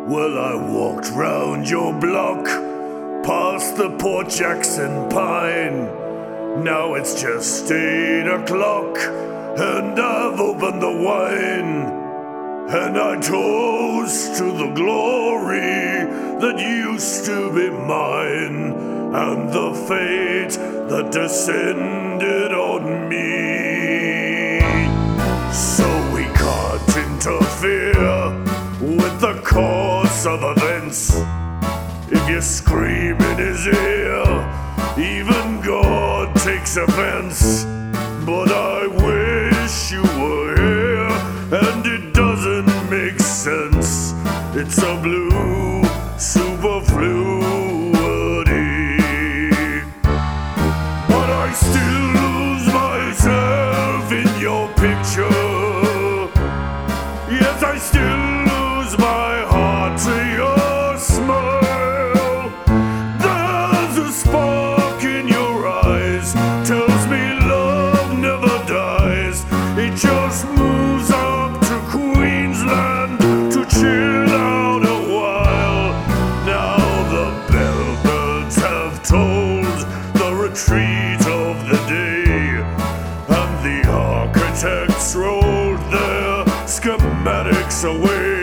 Well, I walked round your block, past the Port Jackson Pine. Now it's just 8 o'clock, and I've opened the wine. And I toast to the glory that used to be mine, and the fate that descended on me. So we can't interfere with the course of events. If you scream in his ear, even God takes offense. But I wish you were here, and it doesn't make sense. It's a blue superfluity. But I still lose myself in your picture. Yes, I still lose my heart to your smile. There's a spark in your eyes, tells me love never dies. It just moves up to Queensland to chill out a while. Now the bellbirds have told the retreat of the day, and the architects rolled their schematics away.